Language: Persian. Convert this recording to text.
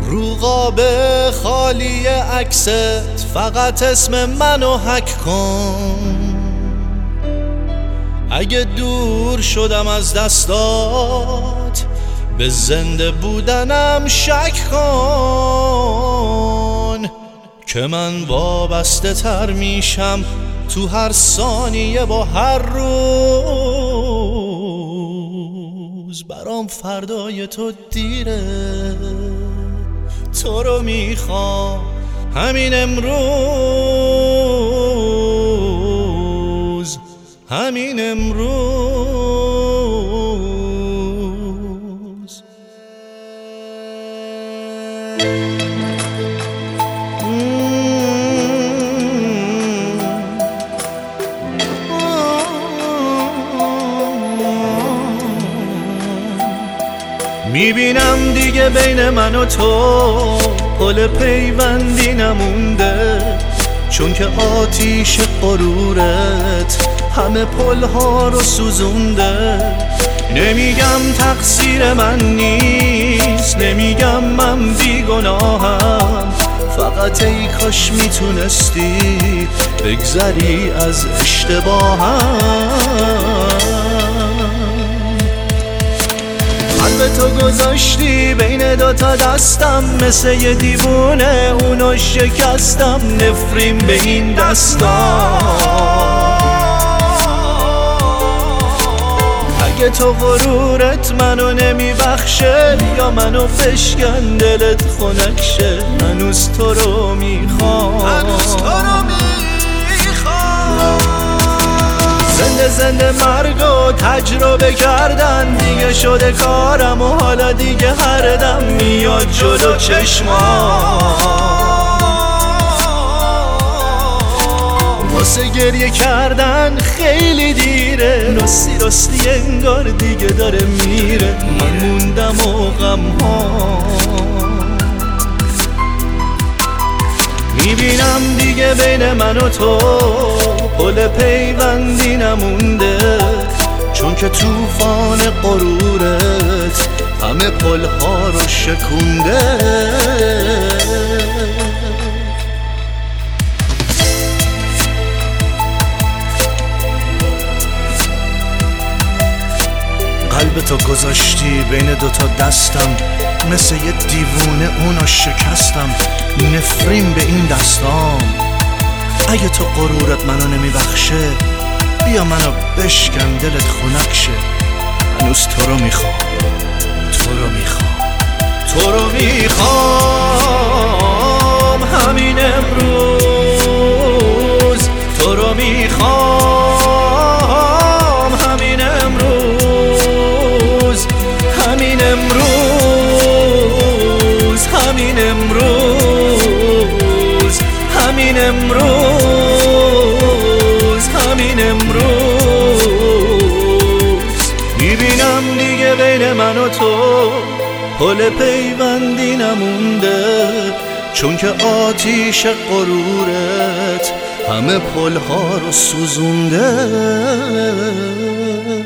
رو قاب خالی عکست فقط اسم منو حک کن. اگه دور شدم از دستات به زنده بودنم شک کن، که من وابسته تر میشم تو هر ثانیه با هر روز. برام فردای تو دیره، تو رو میخوام همین امروز، همین امروز. میبینم دیگه بین من و تو پل پیوندی نمونده، چون که آتیش غرورت همه پلها رو سوزونده. نمیگم تقصیر من نیست، نمیگم من بیگناهم، فقط ای کاش میتونستی بگذری از اشتباهم. قلب تو گذاشتی بین دوتا دستم، مثل یه دیوونه اونو شکستم. نفرین به این دستام، اگه تو غرورت منو نمیبخشه یا منو بشکن دلت خنک شه. هنوز تو رو میخوام، زنده زنده مرگو تجربه کردن دیگه شده کارم، و حالا دیگه هر دم میاد جلو چشمام. واسه گریه کردن خیلی دیره، راستی راستی انگار دیگه داره میره. من موندم و غم‌ها میبینم دیگه بین من و تو پل پیوندی نمونده، چون که طوفان غرورت همه پلها رو شکونده. قلب تو گذاشتی بین دوتا دستم، مثل یه دیوونه اونو شکستم. نفرین به این دستام، اگه تو غرورت منو نمیبخشه بیا منو بشکن دلت خنک شه. هنوز تو رو میخوام، تو رو میخوام، تو رو میخوام همین امروز. تو رو میخوام همین امروز، همین امروز، همین امروز، همین امروز، همین امروز. میبینم دیگه بین من و تو پل پیوندی نمونده، چون که آتیش غرورت همه پلها رو سوزونده.